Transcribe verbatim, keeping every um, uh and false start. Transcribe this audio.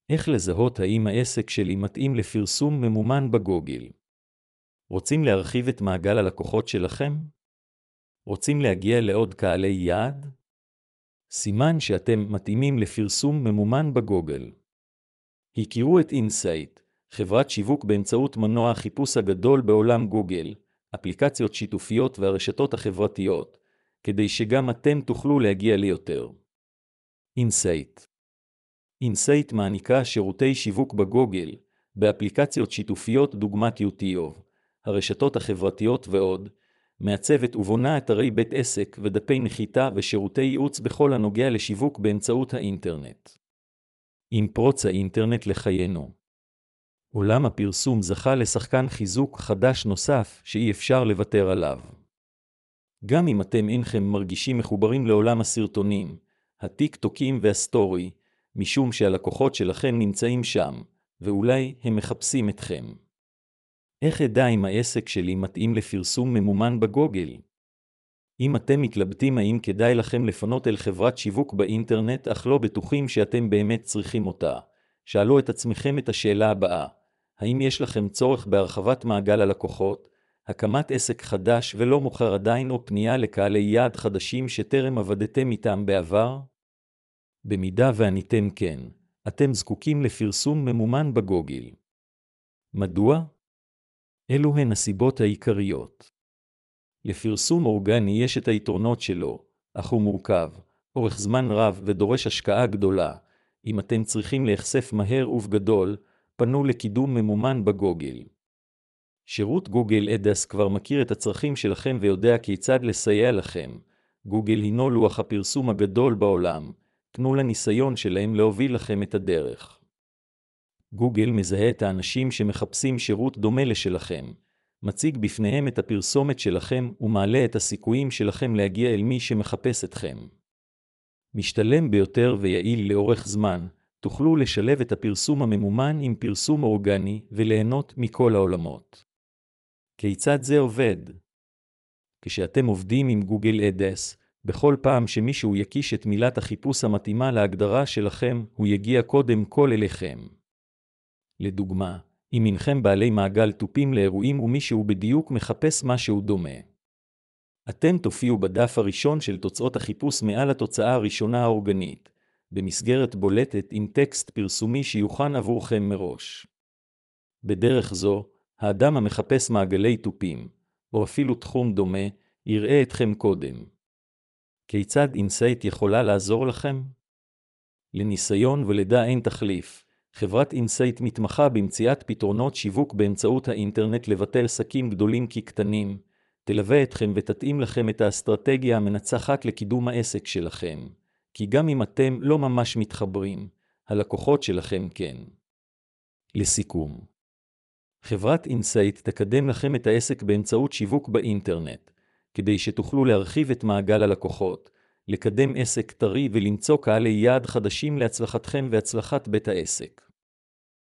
איך לזהות האם העסק שלי מתאים לפרסום ממומן בגוגל? רוצים להרחיב את מעגל הלקוחות שלכם? רוצים להגיע לעוד קהלי יעד? סימן שאתם מתאימים לפרסום ממומן בגוגל. הכירו את אינסייט, חברת שיווק באמצעות מנוע החיפוש הגדול בעולם גוגל, אפליקציות שיתופיות והרשתות החברתיות, כדי שגם אתם תוכלו להגיע ליותר. אינסייט אינסייט מעניקה שירותי שיווק בגוגל, באפליקציות שיתופיות דוגמת יוטיוב, הרשתות החברתיות ועוד, מעצבת ובונה אתרי בית עסק ודפי נחיתה ושירותי ייעוץ בכל הנוגע לשיווק באמצעות האינטרנט. עם פרוץ האינטרנט לחיינו, עולם הפרסום זכה לשחקן חיזוק חדש נוסף שאי אפשר לוותר עליו. גם אם אתם אינכם מרגישים מחוברים לעולם הסרטונים, הטיק-טוקים והסטורי, משום שהלקוחות שלכם נמצאים שם, ואולי הם מחפשים אתכם. איך אדע אם העסק שלי מתאים לפרסום ממומן בגוגל? אם אתם מתלבטים האם כדאי לכם לפנות אל חברת שיווק באינטרנט אך לא בטוחים שאתם באמת צריכים אותה, שאלו את עצמכם את השאלה הבאה: האם יש לכם צורך בהרחבת מעגל הלקוחות, הקמת עסק חדש ולא מוכר עדיין, או פנייה לקהלי יעד חדשים שטרם עבדתם איתם בעבר? במידה ועניתם כן, אתם זקוקים לפרסום ממומן בגוגל. מדוע? אלו הן הסיבות העיקריות. לפרסום אורגני יש את היתרונות שלו, אך הוא מורכב, אורך זמן רב ודורש השקעה גדולה. אם אתם צריכים להיחשף מהר ובגדול, פנו לקידום ממומן בגוגל. שירות גוגל אדס כבר מכיר את הצרכים שלכם ויודע כיצד לסייע לכם. גוגל הינו לוח הפרסום הגדול בעולם. תנו לניסיון שלהם להוביל לכם את הדרך. גוגל מזהה את האנשים שמחפשים שירות דומה לשלכם, מציג בפניהם את הפרסומת שלכם ומעלה את הסיכויים שלכם להגיע אל מי שמחפש אתכם. משתלם ביותר ויעיל לאורך זמן, תוכלו לשלב את הפרסום הממומן עם פרסום אורגני וליהנות מכל העולמות. כיצד זה עובד? כשאתם עובדים עם גוגל אדס, בכל פעם שמישהו יקיש את מילת החיפוש המתאימה להגדרה שלכם, הוא יגיע קודם כל אליכם. לדוגמה, אם אינכם בעלי מעגל טופים לאירועים ומישהו בדיוק מחפש משהו דומה, אתם תופיעו בדף הראשון של תוצאות החיפוש מעל התוצאה הראשונה האורגנית, במסגרת בולטת עם טקסט פרסומי שיוכן עבורכם מראש. בדרך זו, האדם המחפש מעגלי טופים, או אפילו תחום דומה, יראה אתכם קודם. כיצד אינסייט יכולה לעזור לכם? לניסיון ולדע אין תחליף. חברת אינסייט מתמחה במציאת פתרונות שיווק באמצעות האינטרנט לבתי עסקים גדולים כקטנים, תלווה אתכם ותתאים לכם את האסטרטגיה המנצחת לקידום העסק שלכם, כי גם אם אתם לא ממש מתחברים, הלקוחות שלכם כן. לסיכום, חברת אינסייט תקדם לכם את העסק באמצעות שיווק באינטרנט, כדי שתוכלו להרחיב את מעגל הלקוחות, לקדם עסק טרי ולמצוא קהלי יעד חדשים להצלחתכם והצלחת בית העסק.